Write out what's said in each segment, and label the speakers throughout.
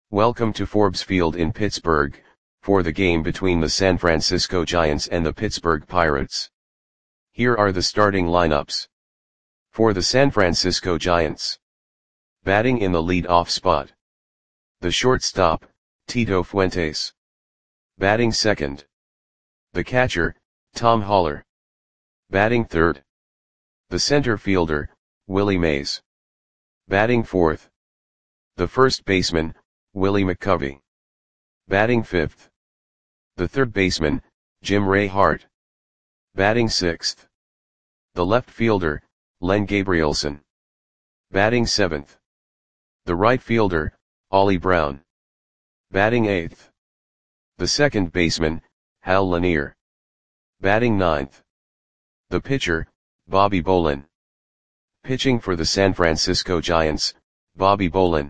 Speaker 1: Welcome to Forbes Field in Pittsburgh, for the game between the San Francisco Giants and the Pittsburgh Pirates. Here are the starting lineups. For the San Francisco Giants. Batting in the lead-off spot. The shortstop, Tito Fuentes. Batting second. The catcher, Tom Haller. Batting third. The center fielder, Willie Mays. Batting fourth. The first baseman, Willie McCovey. Batting fifth. The third baseman, Jim Ray Hart. Batting sixth. The left fielder, Len Gabrielson. Batting seventh. The right fielder, Ollie Brown. Batting eighth. The second baseman, Hal Lanier. Batting ninth. The pitcher, Bobby Bolin. Pitching for the San Francisco Giants, Bobby Bolin.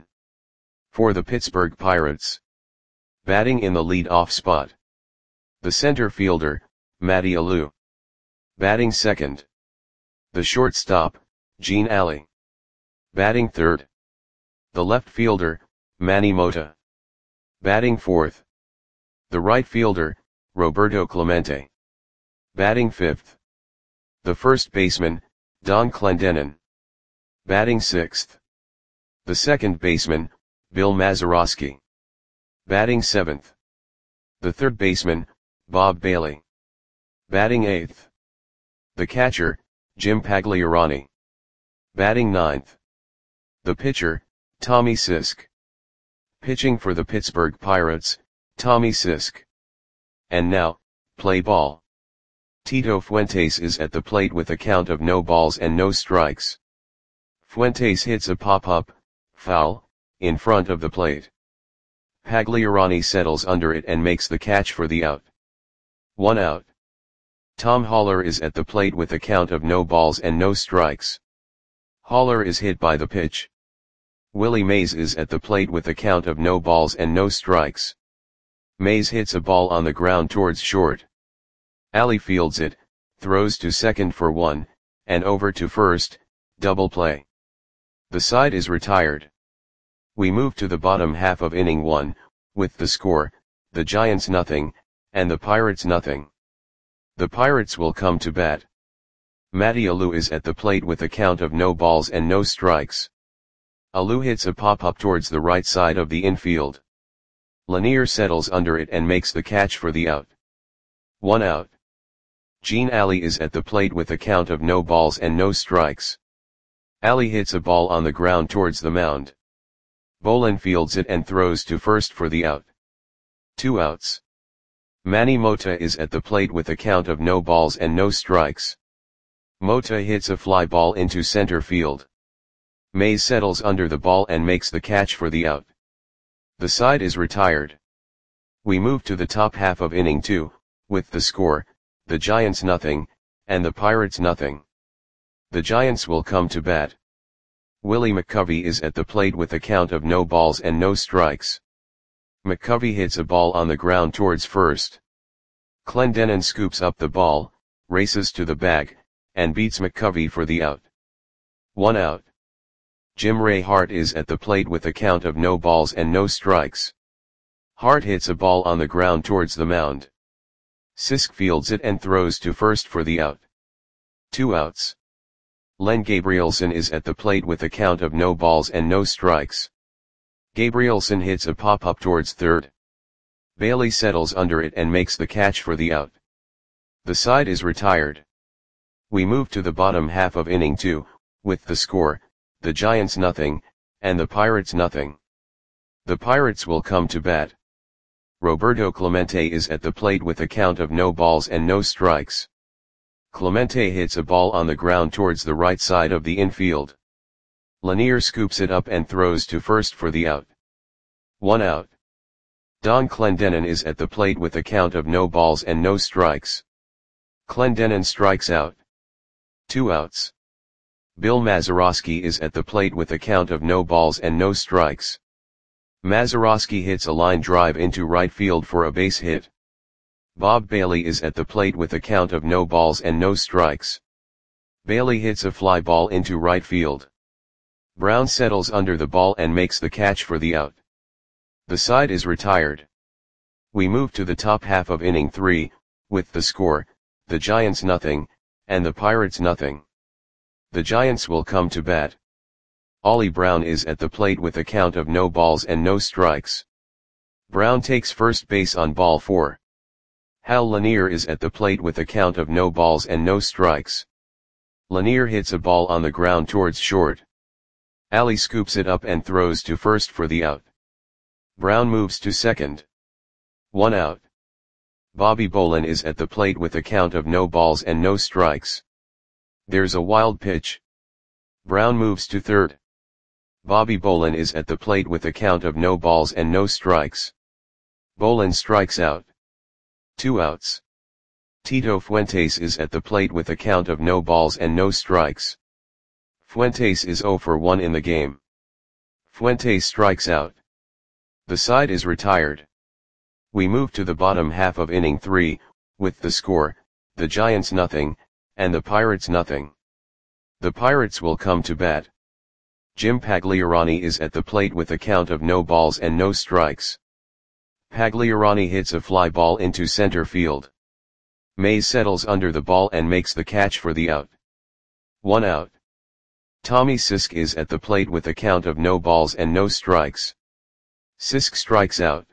Speaker 1: For the Pittsburgh Pirates. Batting in the lead-off spot. The center fielder, Matty Alou. Batting second. The shortstop, Gene Alley. Batting third. The left fielder, Manny Mota. Batting fourth. The right fielder, Roberto Clemente. Batting fifth. The first baseman, Don Clendenon. Batting sixth. The second baseman, Bill Mazeroski. Batting seventh. The third baseman, Bob Bailey. Batting eighth. The catcher, Jim Pagliarani. Batting ninth. The pitcher, Tommy Sisk. Pitching for the Pittsburgh Pirates, Tommy Sisk. And now, play ball. Tito Fuentes is at the plate with a count of no balls and no strikes. Fuentes hits a pop-up, foul, in front of the plate. Pagliarani settles under it and makes the catch for the out. 1 out. Tom Haller is at the plate with a count of no balls and no strikes. Haller is hit by the pitch. Willie Mays is at the plate with a count of no balls and no strikes. Mays hits a ball on the ground towards short. Alley fields it, throws to second for 1, and over to first, double play. The side is retired. We move to the bottom half of inning 1, with the score, the Giants nothing, and the Pirates nothing. The Pirates will come to bat. Matty Alou is at the plate with a count of no balls and no strikes. Alou hits a pop-up towards the right side of the infield. Lanier settles under it and makes the catch for the out. 1 out. Gene Alley is at the plate with a count of no balls and no strikes. Alley hits a ball on the ground towards the mound. Bolin fields it and throws to first for the out. 2 outs. Manny Mota is at the plate with a count of no balls and no strikes. Mota hits a fly ball into center field. Mays settles under the ball and makes the catch for the out. The side is retired. We move to the top half of inning 2, with the score, the Giants nothing, and the Pirates nothing. The Giants will come to bat. Willie McCovey is at the plate with a count of no balls and no strikes. McCovey hits a ball on the ground towards first. Clendenon scoops up the ball, races to the bag, and beats McCovey for the out. 1 out. Jim Ray Hart is at the plate with a count of no balls and no strikes. Hart hits a ball on the ground towards the mound. Sisk fields it and throws to first for the out. 2 outs. Len Gabrielson is at the plate with a count of no balls and no strikes. Gabrielson hits a pop-up towards third. Bailey settles under it and makes the catch for the out. The side is retired. We move to the bottom half of inning 2, with the score, the Giants nothing, and the Pirates nothing. The Pirates will come to bat. Roberto Clemente is at the plate with a count of no balls and no strikes. Clemente hits a ball on the ground towards the right side of the infield. Lanier scoops it up and throws to first for the out. 1 out. Don Clendenon is at the plate with a count of no balls and no strikes. Clendenon strikes out. 2 outs. Bill Mazeroski is at the plate with a count of no balls and no strikes. Mazeroski hits a line drive into right field for a base hit. Bob Bailey is at the plate with a count of no balls and no strikes. Bailey hits a fly ball into right field. Brown settles under the ball and makes the catch for the out. The side is retired. We move to the top half of inning 3, with the score, the Giants nothing, and the Pirates nothing. The Giants will come to bat. Ollie Brown is at the plate with a count of no balls and no strikes. Brown takes first base on ball 4. Hal Lanier is at the plate with a count of no balls and no strikes. Lanier hits a ball on the ground towards short. Ali scoops it up and throws to first for the out. Brown moves to second. 1 out. Bobby Bolin is at the plate with a count of no balls and no strikes. There's a wild pitch. Brown moves to third. Bobby Bolin is at the plate with a count of no balls and no strikes. Bolin strikes out. 2 outs. Tito Fuentes is at the plate with a count of no balls and no strikes. Fuentes is 0 for 1 in the game. Fuentes strikes out. The side is retired. We move to the bottom half of inning 3, with the score, the Giants nothing, and the Pirates nothing. The Pirates will come to bat. Jim Pagliarani is at the plate with a count of no balls and no strikes. Pagliarani hits a fly ball into center field. Mays settles under the ball and makes the catch for the out. 1 out. Tommy Sisk is at the plate with a count of no balls and no strikes. Sisk strikes out.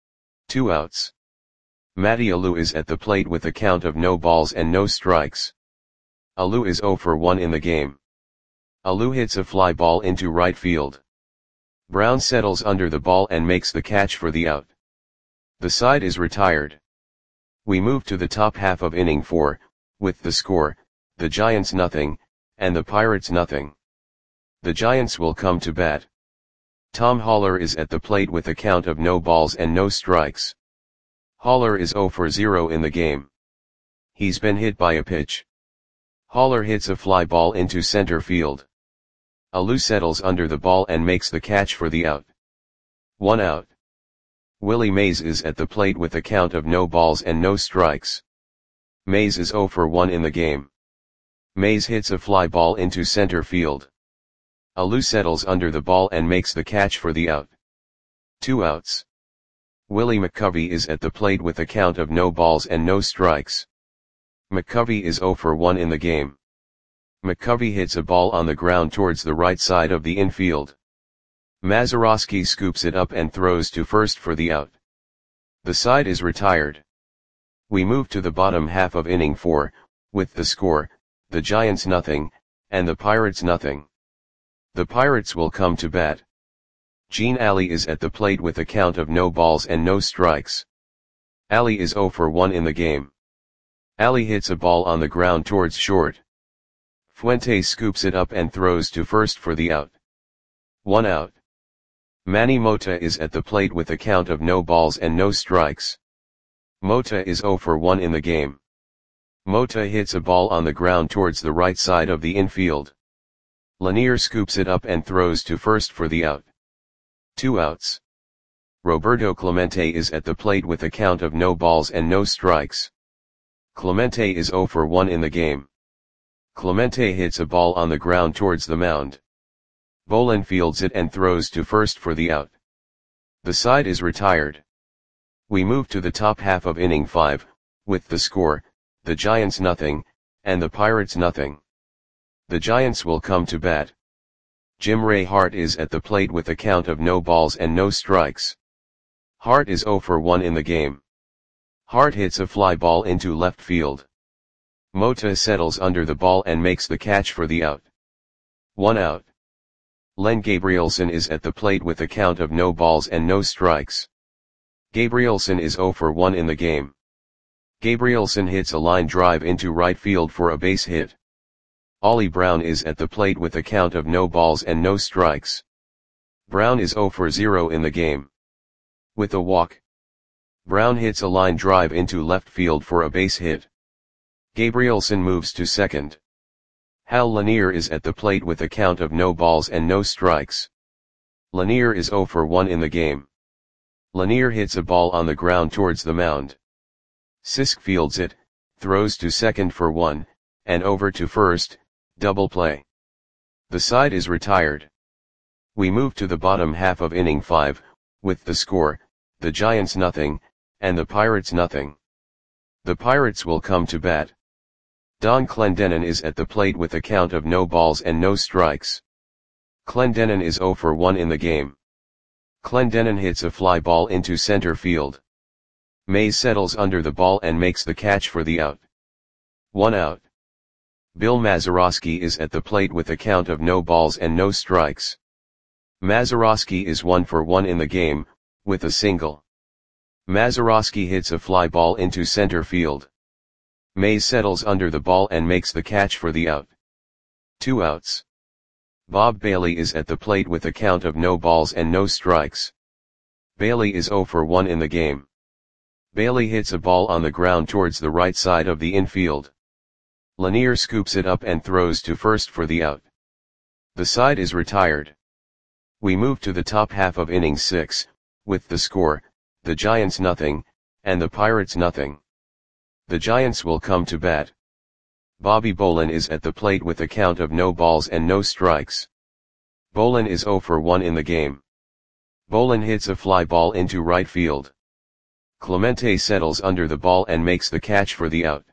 Speaker 1: 2 outs. Matty Alou is at the plate with a count of no balls and no strikes. Alou is 0 for 1 in the game. Alou hits a fly ball into right field. Brown settles under the ball and makes the catch for the out. The side is retired. We move to the top half of inning 4, with the score, the Giants nothing, and the Pirates nothing. The Giants will come to bat. Tom Haller is at the plate with a count of no balls and no strikes. Haller is 0 for 0 in the game. He's been hit by a pitch. Haller hits a fly ball into center field. Alou settles under the ball and makes the catch for the out. 1 out. Willie Mays is at the plate with a count of no balls and no strikes. Mays is 0 for 1 in the game. Mays hits a fly ball into center field. Alou settles under the ball and makes the catch for the out. 2 outs. Willie McCovey is at the plate with a count of no balls and no strikes. McCovey is 0 for 1 in the game. McCovey hits a ball on the ground towards the right side of the infield. Mazeroski scoops it up and throws to first for the out. The side is retired. We move to the bottom half of inning 4, with the score, the Giants nothing, and the Pirates nothing. The Pirates will come to bat. Gene Ali is at the plate with a count of no balls and no strikes. Ali is 0 for 1 in the game. Ali hits a ball on the ground towards short. Fuentes scoops it up and throws to first for the out. 1 out. Manny Mota is at the plate with a count of no balls and no strikes. Mota is 0 for 1 in the game. Mota hits a ball on the ground towards the right side of the infield. Lanier scoops it up and throws to first for the out. 2 outs. Roberto Clemente is at the plate with a count of no balls and no strikes. Clemente is 0 for 1 in the game. Clemente hits a ball on the ground towards the mound. Bolin fields it and throws to first for the out. The side is retired. We move to the top half of inning 5, with the score, the Giants nothing, and the Pirates nothing. The Giants will come to bat. Jim Ray Hart is at the plate with a count of no balls and no strikes. Hart is 0 for 1 in the game. Hart hits a fly ball into left field. Mota settles under the ball and makes the catch for the out. 1 out. Len Gabrielson is at the plate with a count of no balls and no strikes. Gabrielson is 0 for 1 in the game. Gabrielson hits a line drive into right field for a base hit. Ollie Brown is at the plate with a count of no balls and no strikes. Brown is 0 for 0 in the game. With a walk, Brown hits a line drive into left field for a base hit. Gabrielson moves to second. Hal Lanier is at the plate with a count of no balls and no strikes. Lanier is 0 for 1 in the game. Lanier hits a ball on the ground towards the mound. Sisk fields it, throws to second for 1, and over to first, double play. The side is retired. We move to the bottom half of inning 5, with the score, the Giants nothing, and the Pirates nothing. The Pirates will come to bat. Don Clendenon is at the plate with a count of no balls and no strikes. Clendenon is 0 for 1 in the game. Clendenon hits a fly ball into center field. Mays settles under the ball and makes the catch for the out. 1 out. Bill Mazeroski is at the plate with a count of no balls and no strikes. Mazeroski is 1 for 1 in the game, with a single. Mazeroski hits a fly ball into center field. Mays settles under the ball and makes the catch for the out. 2 outs. Bob Bailey is at the plate with a count of no balls and no strikes. Bailey is 0 for 1 in the game. Bailey hits a ball on the ground towards the right side of the infield. Lanier scoops it up and throws to first for the out. The side is retired. We move to the top half of inning 6, with the score, the Giants nothing, and the Pirates nothing. The Giants will come to bat. Bobby Bolin is at the plate with a count of no balls and no strikes. Bolin is 0 for 1 in the game. Bolin hits a fly ball into right field. Clemente settles under the ball and makes the catch for the out.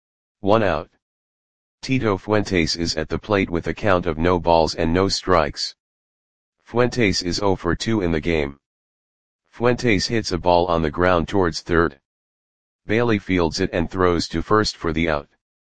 Speaker 1: 1 out. Tito Fuentes is at the plate with a count of no balls and no strikes. Fuentes is 0 for 2 in the game. Fuentes hits a ball on the ground towards third. Bailey fields it and throws to first for the out.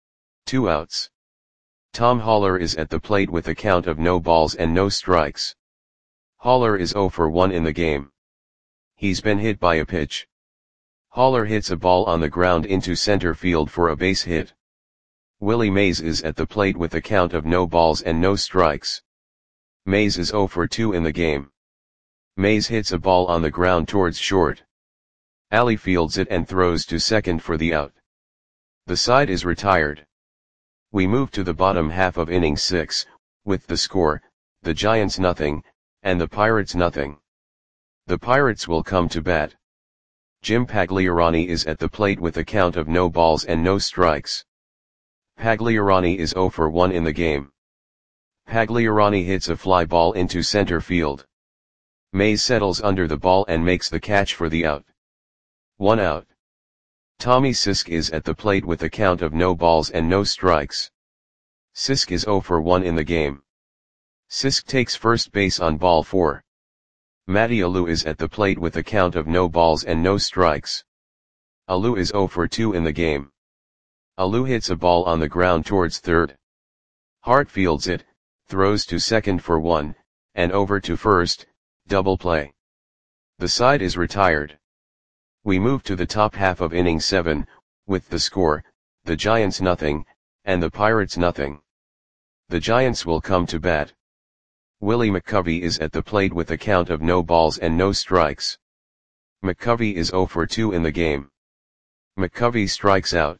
Speaker 1: 2 outs. Tom Haller is at the plate with a count of no balls and no strikes. Haller is 0 for 1 in the game. He's been hit by a pitch. Haller hits a ball on the ground into center field for a base hit. Willie Mays is at the plate with a count of no balls and no strikes. Mays is 0 for 2 in the game. Mays hits a ball on the ground towards short. Alley fields it and throws to second for the out. The side is retired. We move to the bottom half of inning 6, with the score, the Giants nothing, and the Pirates nothing. The Pirates will come to bat. Jim Pagliarani is at the plate with a count of no balls and no strikes. Pagliarani is 0 for 1 in the game. Pagliarani hits a fly ball into center field. Mays settles under the ball and makes the catch for the out. 1 out. Tommy Sisk is at the plate with a count of no balls and no strikes. Sisk is 0 for 1 in the game. Sisk takes first base on ball 4. Matty Alou is at the plate with a count of no balls and no strikes. Alou is 0 for 2 in the game. Alou hits a ball on the ground towards third. Hart fields it, throws to second for 1, and over to first, double play. The side is retired. We move to the top half of inning 7, with the score, the Giants nothing, and the Pirates nothing. The Giants will come to bat. Willie McCovey is at the plate with a count of no balls and no strikes. McCovey is 0 for 2 in the game. McCovey strikes out.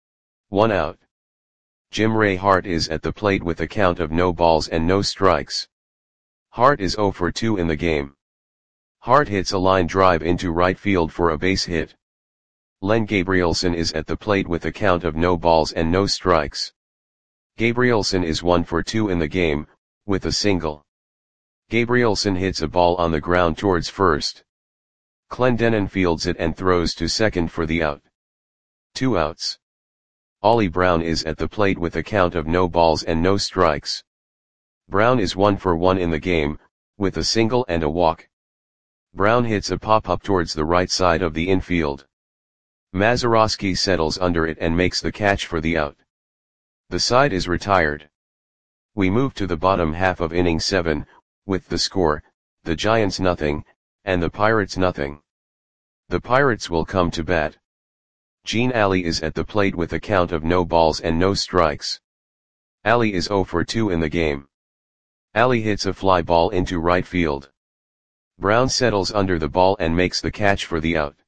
Speaker 1: 1 out. Jim Ray Hart is at the plate with a count of no balls and no strikes. Hart is 0 for 2 in the game. Hart hits a line drive into right field for a base hit. Len Gabrielson is at the plate with a count of no balls and no strikes. Gabrielson is 1 for 2 in the game, with a single. Gabrielson hits a ball on the ground towards first. Clendenon fields it and throws to second for the out. 2 outs. Ollie Brown is at the plate with a count of no balls and no strikes. Brown is 1 for 1 in the game, with a single and a walk. Brown hits a pop-up towards the right side of the infield. Mazeroski settles under it and makes the catch for the out. The side is retired. We move to the bottom half of inning 7, with the score, the Giants nothing, and the Pirates nothing. The Pirates will come to bat. Gene Alley is at the plate with a count of no balls and no strikes. Alley is 0 for 2 in the game. Alley hits a fly ball into right field. Brown settles under the ball and makes the catch for the out.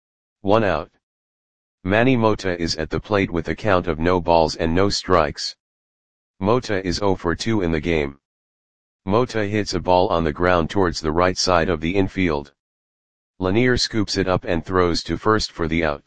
Speaker 1: 1 out. Manny Mota is at the plate with a count of no balls and no strikes. Mota is 0 for 2 in the game. Mota hits a ball on the ground towards the right side of the infield. Lanier scoops it up and throws to first for the out.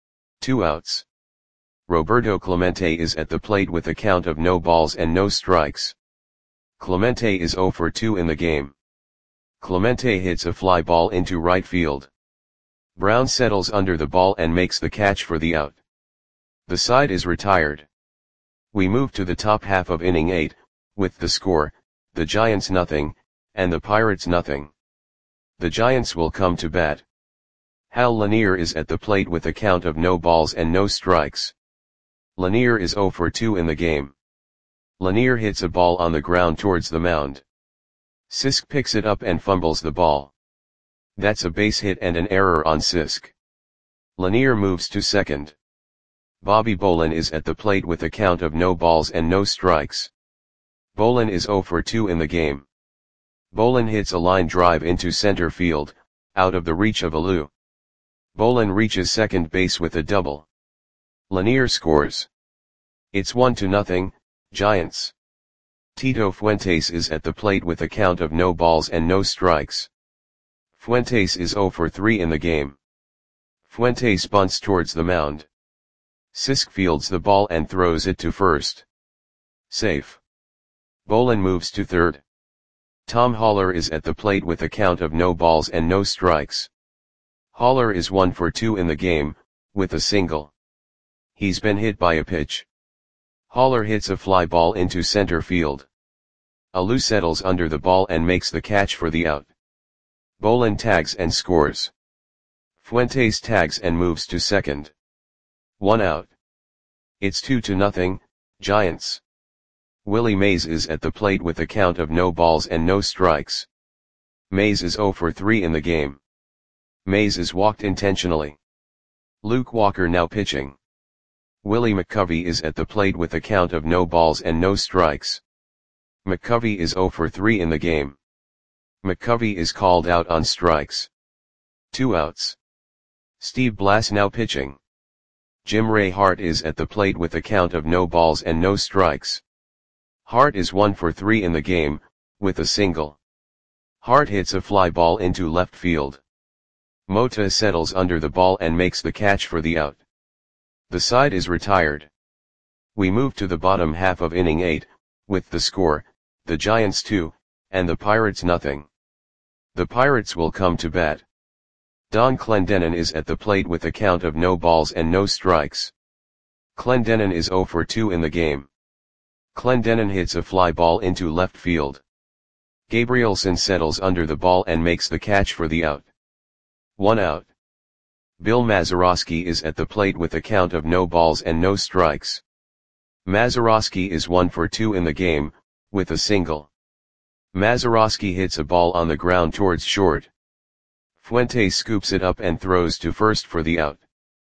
Speaker 1: 2 outs. Roberto Clemente is at the plate with a count of no balls and no strikes. Clemente is 0 for 2 in the game. Clemente hits a fly ball into right field. Brown settles under the ball and makes the catch for the out. The side is retired. We move to the top half of inning 8, with the score, the Giants nothing, and the Pirates nothing. The Giants will come to bat. Hal Lanier is at the plate with a count of no balls and no strikes. Lanier is 0 for 2 in the game. Lanier hits a ball on the ground towards the mound. Sisk picks it up and fumbles the ball. That's a base hit and an error on Sisk. Lanier moves to second. Bobby Bolin is at the plate with a count of no balls and no strikes. Bolin is 0 for 2 in the game. Bolin hits a line drive into center field, out of the reach of Alou. Bolin reaches second base with a double. Lanier scores. It's 1-0, Giants. Tito Fuentes is at the plate with a count of no balls and no strikes. Fuentes is 0 for 3 in the game. Fuentes bunts towards the mound. Sisk fields the ball and throws it to first. Safe. Bolin moves to third. Tom Haller is at the plate with a count of no balls and no strikes. Haller is 1 for 2 in the game, with a single. He's been hit by a pitch. Haller hits a fly ball into center field. Alou settles under the ball and makes the catch for the out. Bolin tags and scores. Fuentes tags and moves to second. 1 out. It's 2-0, Giants. Willie Mays is at the plate with a count of no balls and no strikes. Mays is 0 for 3 in the game. Mays is walked intentionally. Luke Walker now pitching. Willie McCovey is at the plate with a count of no balls and no strikes. McCovey is 0 for 3 in the game. McCovey is called out on strikes. 2 outs. Steve Blass now pitching. Jim Ray Hart is at the plate with a count of no balls and no strikes. Hart is 1 for 3 in the game, with a single. Hart hits a fly ball into left field. Mota settles under the ball and makes the catch for the out. The side is retired. We move to the bottom half of inning 8, with the score, the Giants 2, and the Pirates nothing. The Pirates will come to bat. Don Clendenon is at the plate with a count of no balls and no strikes. Clendenon is 0 for 2 in the game. Clendenon hits a fly ball into left field. Gabrielson settles under the ball and makes the catch for the out. 1 out. Bill Mazeroski is at the plate with a count of no balls and no strikes. Mazeroski is 1 for 2 in the game, with a single. Mazeroski hits a ball on the ground towards short. Fuentes scoops it up and throws to first for the out.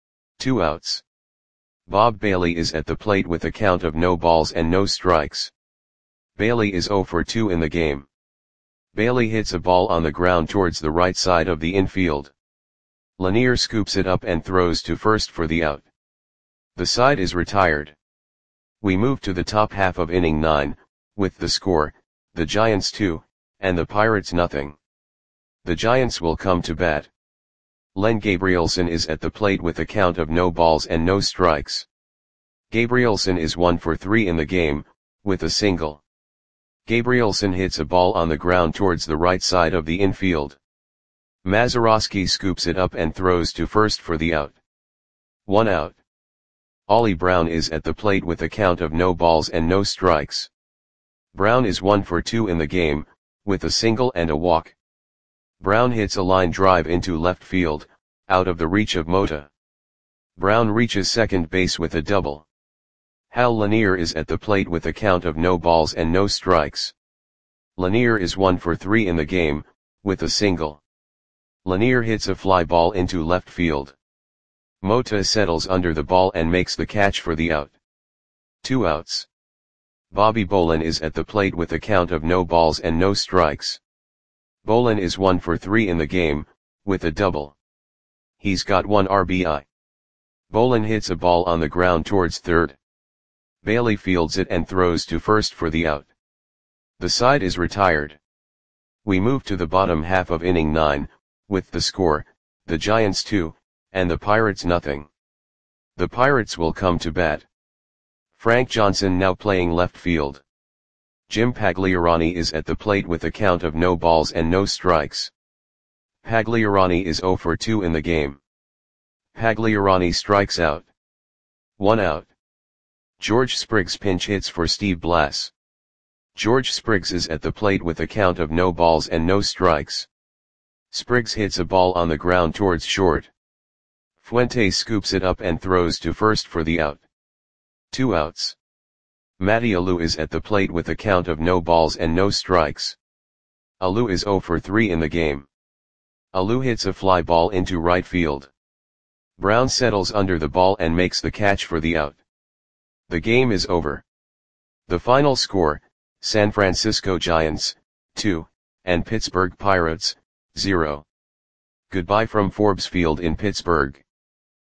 Speaker 1: 2 outs. Bob Bailey is at the plate with a count of no balls and no strikes. Bailey is 0 for 2 in the game. Bailey hits a ball on the ground towards the right side of the infield. Lanier scoops it up and throws to first for the out. The side is retired. We move to the top half of inning 9, with the score, the Giants 2, and the Pirates nothing. The Giants will come to bat. Len Gabrielson is at the plate with a count of no balls and no strikes. Gabrielson is 1 for 3 in the game, with a single. Gabrielson hits a ball on the ground towards the right side of the infield. Mazeroski scoops it up and throws to first for the out. 1 out. Ollie Brown is at the plate with a count of no balls and no strikes. Brown is 1 for 2 in the game, with a single and a walk. Brown hits a line drive into left field, out of the reach of Mota. Brown reaches second base with a double. Hal Lanier is at the plate with a count of no balls and no strikes. Lanier is 1 for 3 in the game, with a single. Lanier hits a fly ball into left field. Mota settles under the ball and makes the catch for the out. 2 outs. Bobby Bolin is at the plate with a count of no balls and no strikes. Bolin is 1 for 3 in the game, with a double. He's got 1 RBI. Bolin hits a ball on the ground towards third. Bailey fields it and throws to first for the out. The side is retired. We move to the bottom half of inning 9, with the score, the Giants 2, and the Pirates nothing. The Pirates will come to bat. Frank Johnson now playing left field. Jim Pagliarani is at the plate with a count of no balls and no strikes. Pagliarani is 0 for 2 in the game. Pagliarani strikes out. 1 out. George Spriggs pinch hits for Steve Blass. George Spriggs is at the plate with a count of no balls and no strikes. Spriggs hits a ball on the ground towards short. Fuentes scoops it up and throws to first for the out. 2 outs. Matty Alou is at the plate with a count of no balls and no strikes. Alou is 0 for 3 in the game. Alou hits a fly ball into right field. Brown settles under the ball and makes the catch for the out. The game is over. The final score, San Francisco Giants, 2, and Pittsburgh Pirates, 0. Goodbye from Forbes Field in Pittsburgh.